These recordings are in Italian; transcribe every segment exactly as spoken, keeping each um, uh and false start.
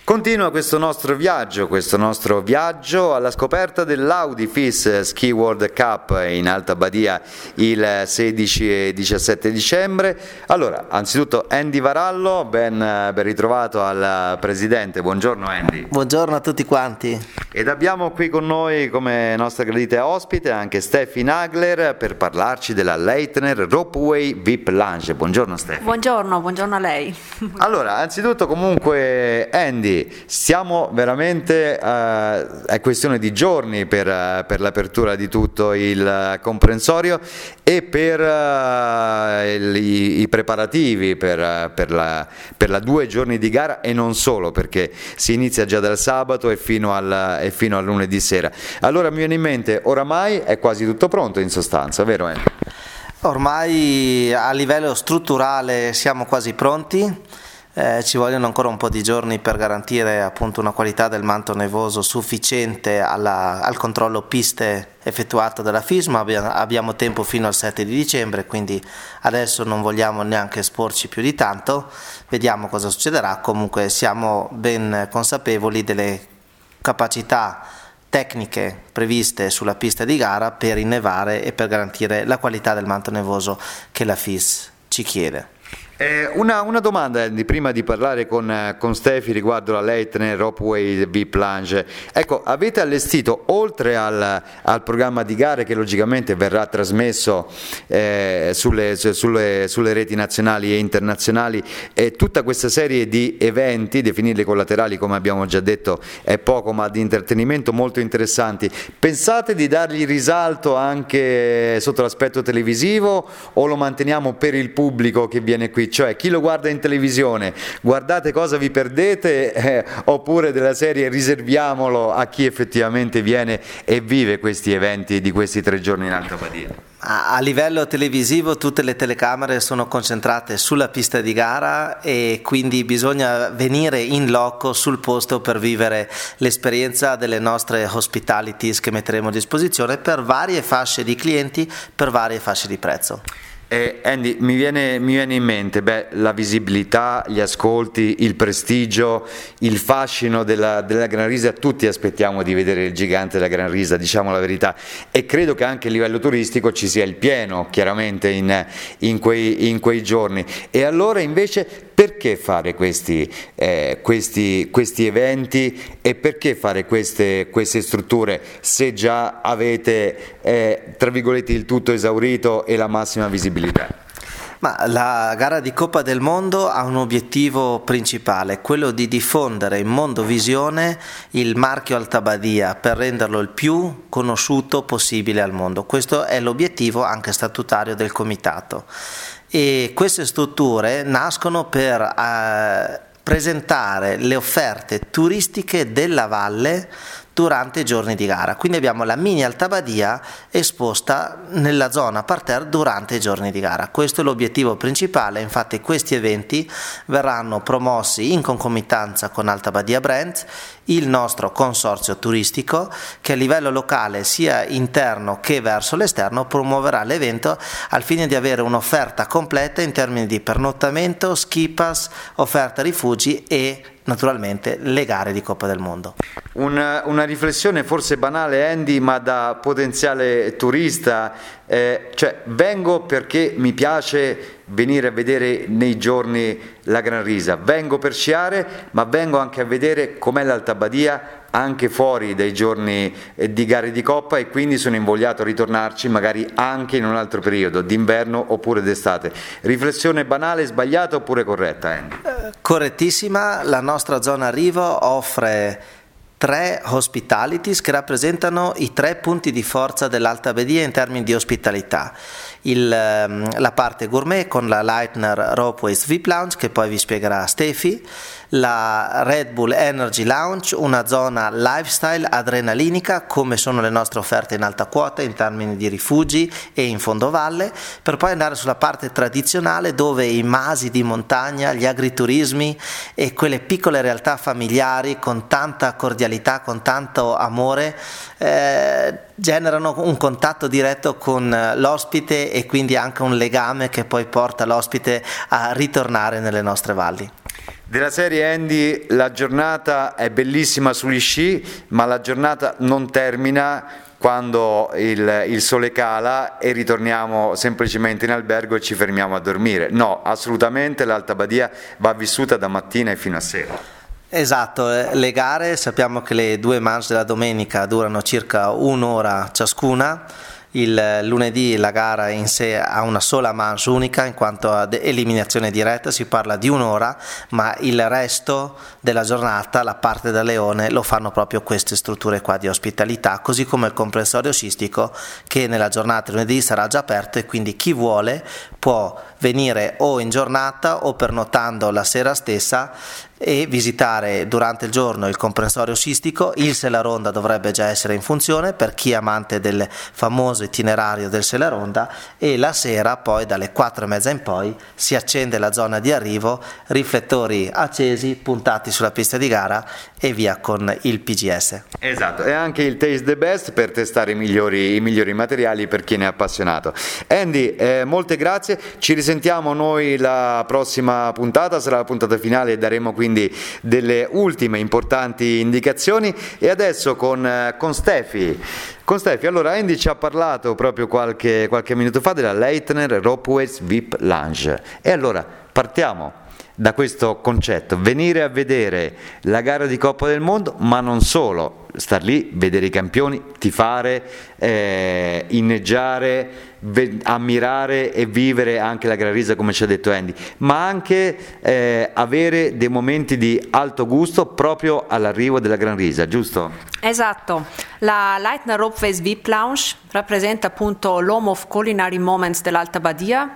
Continua questo nostro viaggio, questo nostro viaggio alla scoperta dell'Audi F I S Ski World Cup in Alta Badia il sedici e diciassette dicembre. Allora, anzitutto Andy Varallo, ben, ben ritrovato al presidente, buongiorno Andy. Buongiorno a tutti quanti. Ed abbiamo qui con noi come nostra gradita ospite anche Steffi Nagler per parlarci della Leitner Ropeway V I P Lounge. Buongiorno Steffi. Buongiorno, buongiorno a lei. Allora, anzitutto comunque Andy, stiamo veramente, uh, è questione di giorni per, uh, per l'apertura di tutto il comprensorio e per uh, il, i, i preparativi per, uh, per, la, per la due giorni di gara e non solo, perché si inizia già dal sabato e fino al, e fino al lunedì sera. Allora mi viene in mente, oramai è quasi tutto pronto in sostanza, vero Andy? Ormai a livello strutturale siamo quasi pronti. Eh, ci vogliono ancora un po' di giorni per garantire appunto una qualità del manto nevoso sufficiente alla, al controllo piste effettuato dalla F I S, ma abbiamo, abbiamo tempo fino al sette di dicembre, quindi adesso non vogliamo neanche esporci più di tanto, vediamo cosa succederà. Comunque siamo ben consapevoli delle capacità tecniche previste sulla pista di gara per innevare e per garantire la qualità del manto nevoso che la F I S ci chiede. Eh, una, una domanda Andy, prima di parlare con, con Steffi riguardo la Leitner Ropeway V I P Lounge. Ecco, avete allestito oltre al, al programma di gare che logicamente verrà trasmesso eh, sulle, sulle, sulle reti nazionali e internazionali, eh, tutta questa serie di eventi, definirli collaterali come abbiamo già detto è poco, ma di intrattenimento molto interessanti. Pensate di dargli risalto anche sotto l'aspetto televisivo o lo manteniamo per il pubblico che viene qui? Cioè chi lo guarda in televisione, guardate cosa vi perdete, eh, oppure della serie riserviamolo a chi effettivamente viene e vive questi eventi di questi tre giorni in Alta Badia? A livello televisivo tutte le telecamere sono concentrate sulla pista di gara e quindi bisogna venire in loco sul posto per vivere l'esperienza delle nostre hospitalities che metteremo a disposizione per varie fasce di clienti, per varie fasce di prezzo. Eh, Andy, mi viene, mi viene in mente beh, la visibilità, gli ascolti, il prestigio, il fascino della, della Gran Risa. Tutti aspettiamo di vedere il gigante della Gran Risa, diciamo la verità, e credo che anche a livello turistico ci sia il pieno chiaramente in, in, quei, in quei giorni. E allora invece perché fare questi, eh, questi, questi eventi e perché fare queste, queste strutture se già avete eh, tra virgolette il tutto esaurito e la massima visibilità? Ma la gara di Coppa del Mondo ha un obiettivo principale, quello di diffondere in mondovisione il marchio Alta Badia per renderlo il più conosciuto possibile al mondo. Questo è l'obiettivo anche statutario del comitato. E queste strutture nascono per eh, presentare le offerte turistiche della valle durante i giorni di gara. Quindi abbiamo la mini Alta Badia esposta nella zona parterre durante i giorni di gara. Questo è l'obiettivo principale, infatti questi eventi verranno promossi in concomitanza con Alta Badia Brands, il nostro consorzio turistico che a livello locale sia interno che verso l'esterno promuoverà l'evento al fine di avere un'offerta completa in termini di pernottamento, ski pass, offerta rifugi e naturalmente le gare di Coppa del Mondo. Una, una riflessione forse banale Andy, ma da potenziale turista, eh, cioè vengo perché mi piace venire a vedere nei giorni la Gran Risa, vengo per sciare ma vengo anche a vedere com'è l'Alta Badia anche fuori dai giorni di gare di Coppa e quindi sono invogliato a ritornarci magari anche in un altro periodo, d'inverno oppure d'estate. Riflessione banale, sbagliata oppure corretta Andy? Correttissima, la nostra zona arrivo offre tre hospitalities che rappresentano i tre punti di forza dell'Alta Badia in termini di ospitalità. Il, la parte gourmet con la Leitner Ropeway V I P Lounge che poi vi spiegherà Steffi, la Red Bull Energy Lounge, una zona lifestyle adrenalinica come sono le nostre offerte in alta quota in termini di rifugi e in fondovalle, per poi andare sulla parte tradizionale dove i masi di montagna, gli agriturismi e quelle piccole realtà familiari con tanta cordialità, con tanto amore eh, generano un contatto diretto con l'ospite e quindi anche un legame che poi porta l'ospite a ritornare nelle nostre valli. Della serie, Andy, la giornata è bellissima sugli sci, ma la giornata non termina quando il, il sole cala e ritorniamo semplicemente in albergo e ci fermiamo a dormire. No, assolutamente l'Alta Badia va vissuta da mattina e fino a sera. Esatto, le gare sappiamo che le due manche della domenica durano circa un'ora ciascuna. Il lunedì la gara in sé ha una sola manche unica in quanto ad eliminazione diretta, si parla di un'ora, ma il resto della giornata, la parte da leone, lo fanno proprio queste strutture qua di ospitalità, così come il comprensorio sciistico che nella giornata lunedì sarà già aperto e quindi chi vuole può venire o in giornata o pernottando la sera stessa e visitare durante il giorno il comprensorio sciistico. Il Selaronda dovrebbe già essere in funzione per chi è amante del famoso itinerario del Selaronda, e la sera poi dalle quattro e mezza in poi si accende la zona di arrivo, riflettori accesi puntati sulla pista di gara e via con il P G S. Esatto, e anche il Taste the Best per testare i migliori, i migliori materiali per chi ne è appassionato. Andy, eh, molte grazie, ci risentiamo noi la prossima puntata, sarà la puntata finale e daremo quindi delle ultime importanti indicazioni. E adesso con, con Stefi con Stefi, allora Andy ci ha parlato proprio qualche, qualche minuto fa della Leitner Ropeways V I P Lounge, e allora partiamo da questo concetto: venire a vedere la gara di Coppa del Mondo, ma non solo, star lì, vedere i campioni, tifare, eh, inneggiare, ve- ammirare e vivere anche la Gran Risa come ci ha detto Andy, ma anche eh, avere dei momenti di alto gusto proprio all'arrivo della Gran Risa, giusto? Esatto, la Leitner Ropeways V I P Lounge rappresenta appunto l'home of culinary moments dell'Alta Badia.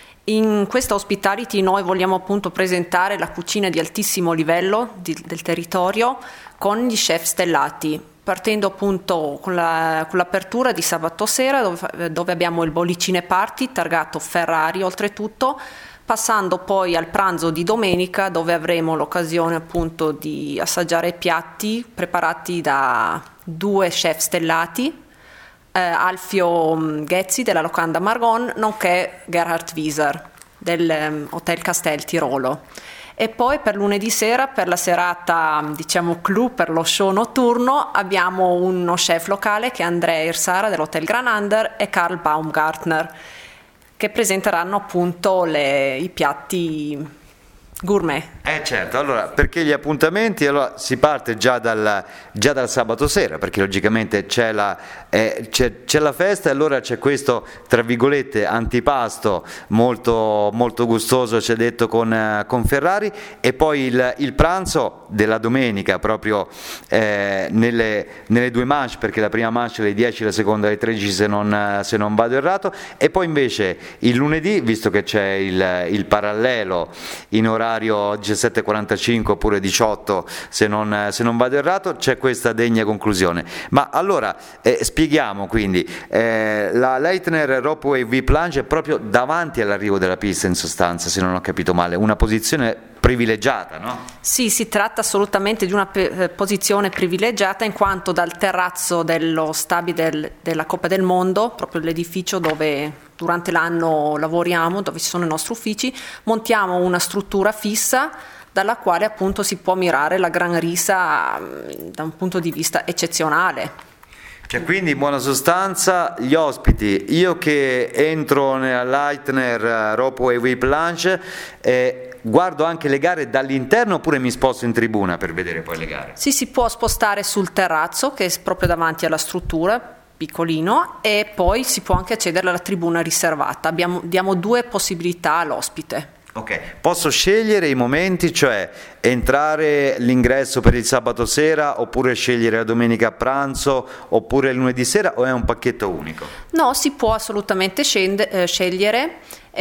In questa hospitality noi vogliamo appunto presentare la cucina di altissimo livello di, del territorio con gli chef stellati, partendo appunto con, la, con l'apertura di sabato sera dove, dove abbiamo il bollicine party targato Ferrari oltretutto, passando poi al pranzo di domenica dove avremo l'occasione appunto di assaggiare piatti preparati da due chef stellati, eh, Alfio Ghezzi della Locanda Margon nonché Gerhard Wieser del um, Hotel Castel Tirolo. E poi per lunedì sera, per la serata diciamo clou, per lo show notturno, abbiamo uno chef locale che è Andrea Irsara dell'Hotel Granander e Karl Baumgartner, che presenteranno appunto le, i piatti gourmet. Eh certo, allora perché gli appuntamenti? Allora si parte già dal, già dal sabato sera, perché logicamente c'è la, eh, c'è, c'è la festa, e allora c'è questo tra virgolette antipasto molto, molto gustoso, c'è detto con, eh, con Ferrari, e poi il, il pranzo della domenica proprio eh, nelle, nelle due manche, perché la prima manche alle dieci, la seconda alle tredici se non, se non vado errato, e poi invece il lunedì, visto che c'è il, il parallelo in orario diciassette e quarantacinque oppure diciotto se non, se non vado errato, c'è questa degna conclusione. Ma allora eh, spieghiamo quindi, eh, la Leitner Ropeway V I P Lounge è proprio davanti all'arrivo della pista, in sostanza, se non ho capito male, una posizione privilegiata, no? Sì, si tratta assolutamente di una pe- posizione privilegiata, in quanto dal terrazzo dello stabile del, della Coppa del Mondo, proprio l'edificio dove durante l'anno lavoriamo, dove ci sono i nostri uffici, montiamo una struttura fissa dalla quale appunto si può mirare la Gran Risa da un punto di vista eccezionale. Cioè, quindi in buona sostanza gli ospiti, io che entro nella Leitner Ropeway V I P Lounge, eh, guardo anche le gare dall'interno oppure mi sposto in tribuna per vedere poi le gare? Sì, si può spostare sul terrazzo che è proprio davanti alla struttura, piccolino, e poi si può anche accedere alla tribuna riservata. Abbiamo, diamo due possibilità all'ospite. Ok, posso scegliere i momenti, cioè entrare l'ingresso per il sabato sera, oppure scegliere la domenica a pranzo, oppure il lunedì sera, o è un pacchetto unico? No, si può assolutamente scende, eh, scegliere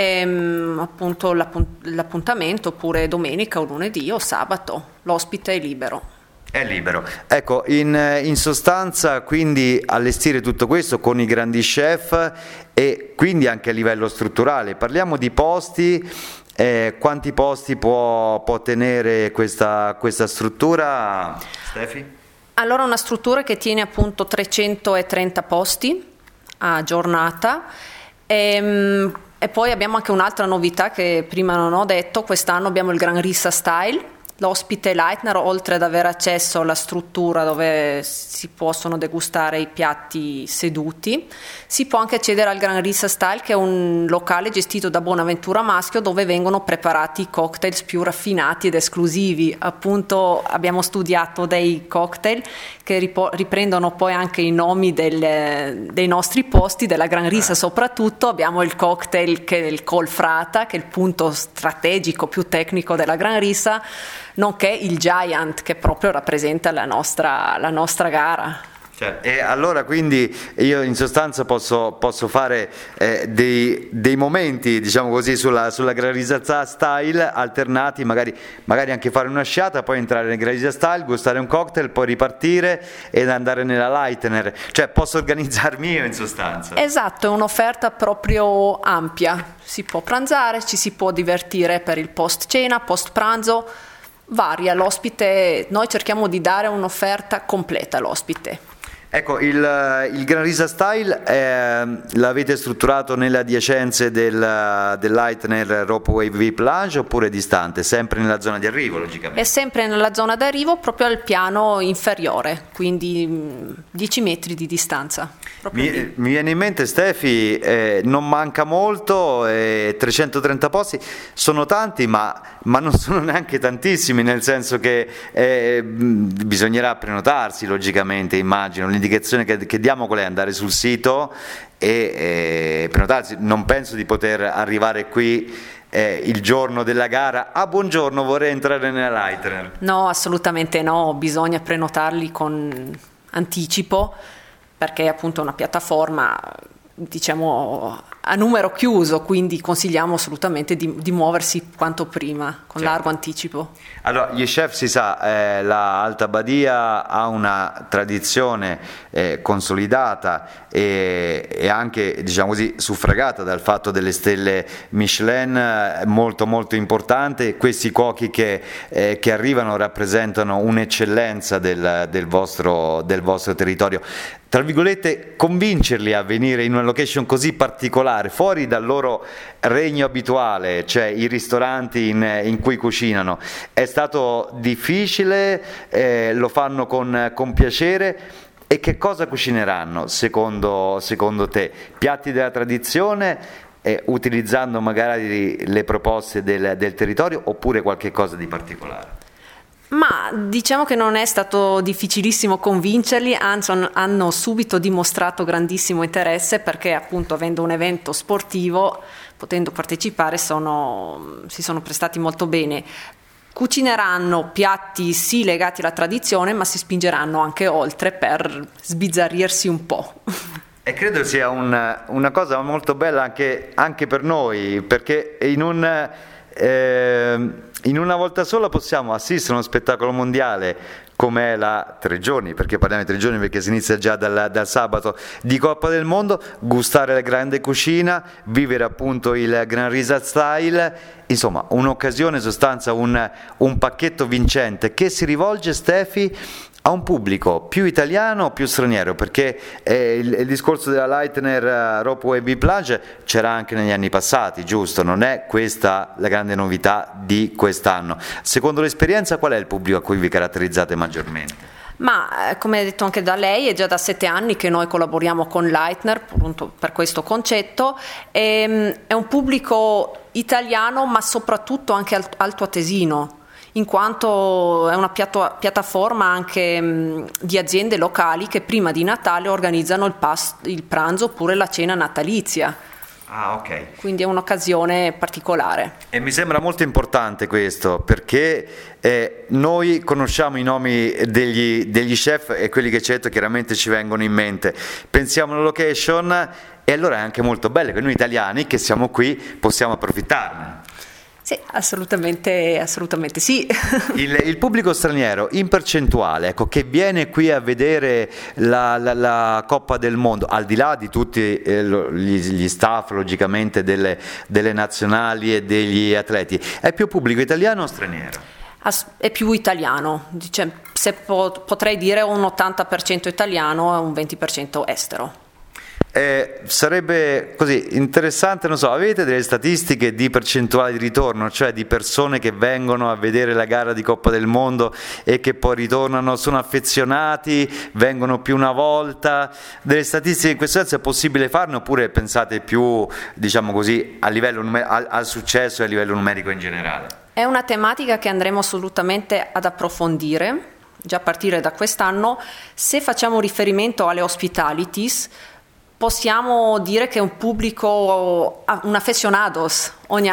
ehm, appunto l'appunt- l'appuntamento, oppure domenica o lunedì o sabato, l'ospite è libero. È libero. Ecco, in, in sostanza quindi allestire tutto questo con i grandi chef e quindi anche a livello strutturale. Parliamo di posti, eh, quanti posti può, può tenere questa, questa struttura, Stefi? Allora, una struttura che tiene appunto trecentotrenta posti a giornata. E, e poi abbiamo anche un'altra novità che prima non ho detto: quest'anno abbiamo il Gran Risa Style, L'ospite Leitner, oltre ad avere accesso alla struttura dove si possono degustare i piatti seduti, si può anche accedere al Gran Risa Style, che è un locale gestito da Bonaventura Maschio, dove vengono preparati i cocktails più raffinati ed esclusivi. Appunto abbiamo studiato dei cocktail che ripo- riprendono poi anche i nomi del, dei nostri posti, della Gran Risa soprattutto. Abbiamo il cocktail che è il Colfrata, che è il punto strategico più tecnico della Gran Risa, nonché il Giant, che proprio rappresenta la nostra, la nostra gara. Certo. E allora quindi io in sostanza posso, posso fare eh, dei, dei momenti, diciamo così, sulla, sulla Gran Risa Style alternati, magari, magari anche fare una sciata, poi entrare nel Gran Risa Style, gustare un cocktail, poi ripartire ed andare nella Leitner, cioè posso organizzarmi io in sostanza. Esatto, è un'offerta proprio ampia, si può pranzare, ci si può divertire per il post cena, post pranzo, varia l'ospite, noi cerchiamo di dare un'offerta completa all'ospite. Ecco, il, il Gran Risa Style eh, l'avete strutturato nelle adiacenze del, del Leitner Ropeway V I P Lounge oppure distante? Sempre nella zona di arrivo, logicamente? È sempre nella zona di arrivo, proprio al piano inferiore, quindi dieci metri di distanza. Mi, mi viene in mente, Stefi, eh, non manca molto, eh, trecentotrenta posti, sono tanti ma, ma non sono neanche tantissimi, nel senso che eh, bisognerà prenotarsi, logicamente, immagino. L'indicazione che, che diamo qual è? Andare sul sito e eh, prenotarsi. Non penso di poter arrivare qui eh, il giorno della gara. Ah, buongiorno, vorrei entrare nella Leitner. No, assolutamente no, bisogna prenotarli con anticipo, perché è appunto una piattaforma, diciamo, a numero chiuso, quindi consigliamo assolutamente di, di muoversi quanto prima, con certo. largo anticipo. Allora, gli chef, si sa, eh, la Alta Badia ha una tradizione eh, consolidata e, e anche, diciamo così, suffragata dal fatto delle stelle Michelin, eh, molto molto importante. Questi cuochi che, eh, che arrivano rappresentano un'eccellenza del, del, vostro, del vostro territorio. Tra virgolette, convincerli a venire in una location così particolare, fuori dal loro regno abituale, cioè i ristoranti in, in cui cucinano, è stato difficile, eh, lo fanno con, con piacere. E che cosa cucineranno secondo, secondo te? Piatti della tradizione, eh, utilizzando magari le proposte del, del territorio, oppure qualche cosa di particolare? Ma diciamo che non è stato difficilissimo convincerli, anzi hanno subito dimostrato grandissimo interesse, perché appunto, avendo un evento sportivo, potendo partecipare, sono, si sono prestati molto bene. Cucineranno piatti sì legati alla tradizione, ma si spingeranno anche oltre per sbizzarrirsi un po'. E credo sia un, una cosa molto bella anche, anche per noi, perché in un... Eh, in una volta sola possiamo assistere a uno spettacolo mondiale come è la tre giorni, perché parliamo di tre giorni perché si inizia già dal, dal sabato, di Coppa del Mondo, gustare la grande cucina, vivere appunto il Gran Risa Style, insomma un'occasione, in sostanza un, un pacchetto vincente che si rivolge, Stefi, a un pubblico più italiano o più straniero, perché eh, il, il discorso della Leitner uh, Ropeway V I P Lounge c'era anche negli anni passati, giusto? Non è questa la grande novità di quest'anno. Secondo l'esperienza, qual è il pubblico a cui vi caratterizzate maggiormente? Ma come detto anche da lei, è già da sette anni che noi collaboriamo con Leitner appunto per questo concetto. E, è un pubblico italiano, ma soprattutto anche altoatesino, in quanto è una piatta- piattaforma anche mh, di aziende locali che prima di Natale organizzano il, pas- il pranzo oppure la cena natalizia. Ah, ok. Quindi è un'occasione particolare. E mi sembra molto importante questo, perché eh, noi conosciamo i nomi degli, degli chef e quelli che ci hai detto chiaramente ci vengono in mente. Pensiamo alla location e allora è anche molto bello che noi italiani che siamo qui possiamo approfittarne. Sì, assolutamente, assolutamente sì. Il, il pubblico straniero in percentuale, ecco, che viene qui a vedere la, la, la Coppa del Mondo, al di là di tutti eh, gli, gli staff logicamente delle, delle nazionali e degli atleti, è più pubblico italiano o straniero? As- è più italiano, dice, se po- potrei dire un ottanta per cento italiano e un venti per cento estero. Eh, sarebbe così interessante, non so, avete delle statistiche di percentuale di ritorno, cioè di persone che vengono a vedere la gara di Coppa del Mondo e che poi ritornano, sono affezionati, vengono più una volta? Delle statistiche in questo senso è possibile farne, oppure pensate più, diciamo così, a livello numer- al, al successo e a livello numerico in generale? È una tematica che andremo assolutamente ad approfondire, già a partire da quest'anno. Se facciamo riferimento alle hospitalities, possiamo dire che un pubblico, un aficionados, ogni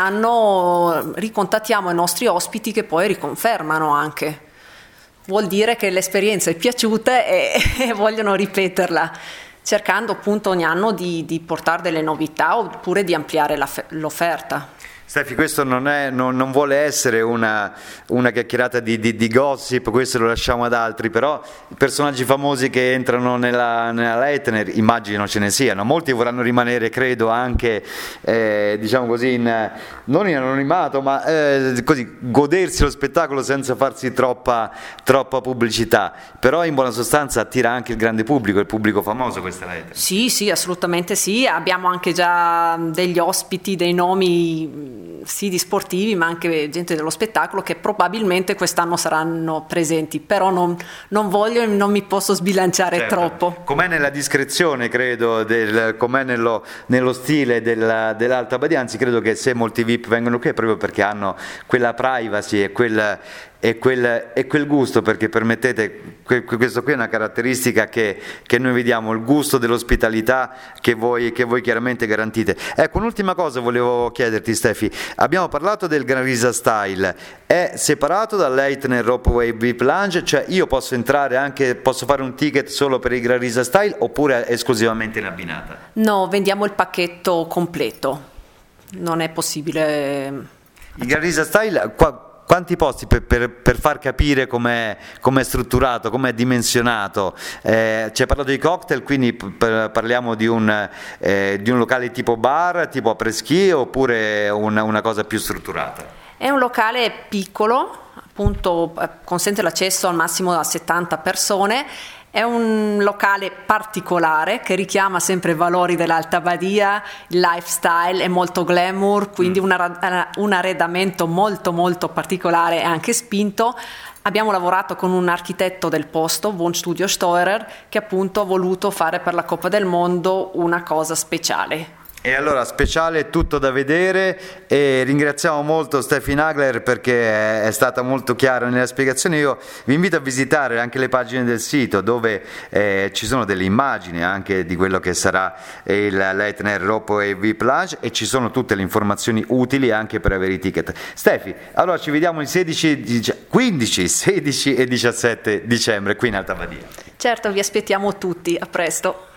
anno ricontattiamo i nostri ospiti che poi riconfermano anche. Vuol dire che l'esperienza è piaciuta e, e vogliono ripeterla, cercando appunto ogni anno di, di portare delle novità oppure di ampliare la, l'offerta. Stefi, questo non, è, non, non vuole essere una, una chiacchierata di, di, di gossip, questo lo lasciamo ad altri, però i personaggi famosi che entrano nella, nella Leitner, immagino ce ne siano, molti vorranno rimanere, credo, anche eh, diciamo così, in, non in anonimato, ma eh, così godersi lo spettacolo senza farsi troppa, troppa pubblicità, però in buona sostanza attira anche il grande pubblico, il pubblico famoso questa Leitner. Sì, sì, assolutamente sì, abbiamo anche già degli ospiti, dei nomi sì di sportivi ma anche gente dello spettacolo che probabilmente quest'anno saranno presenti, però non, non voglio e non mi posso sbilanciare certo. troppo. Com'è nella discrezione, credo, del, com'è nello, nello stile della, dell'Alta Badia, anzi credo che se molti V I P vengono qui è proprio perché hanno quella privacy e quel, e quel, e quel gusto, perché permettete, questo qui è una caratteristica che, che noi vediamo, il gusto dell'ospitalità che voi, che voi chiaramente garantite. Ecco, un'ultima cosa volevo chiederti, Stefi, abbiamo parlato del Gran Risa Style, è separato dal Leitner Ropeway V I P Lounge, cioè io posso entrare anche, posso fare un ticket solo per il Gran Risa Style oppure è esclusivamente in abbinata? No, vendiamo il pacchetto completo, non è possibile. Il Gran Risa Style, qua, quanti posti per, per, per far capire com'è, com'è strutturato, com'è dimensionato? Eh, ci hai parlato di cocktail, quindi p- parliamo di un, eh, di un locale tipo bar, tipo après-ski, oppure una, una cosa più strutturata? È un locale piccolo, appunto consente l'accesso al massimo a settanta persone. È un locale particolare che richiama sempre i valori dell'Alta Badia, il lifestyle è molto glamour, quindi mm. un, un arredamento molto molto particolare e anche spinto. Abbiamo lavorato con un architetto del posto, Wohnstudio Steurer, che appunto ha voluto fare per la Coppa del Mondo una cosa speciale. E allora speciale, tutto da vedere, e ringraziamo molto Stefi Nagler perché è stata molto chiara nella spiegazione. Io vi invito a visitare anche le pagine del sito dove eh, ci sono delle immagini anche di quello che sarà il Leitner Ropeway V I P Lounge e ci sono tutte le informazioni utili anche per avere i ticket. Stefi, allora ci vediamo il sedici, quindici, sedici e diciassette dicembre qui in Alta Badia. Certo, vi aspettiamo tutti, a presto.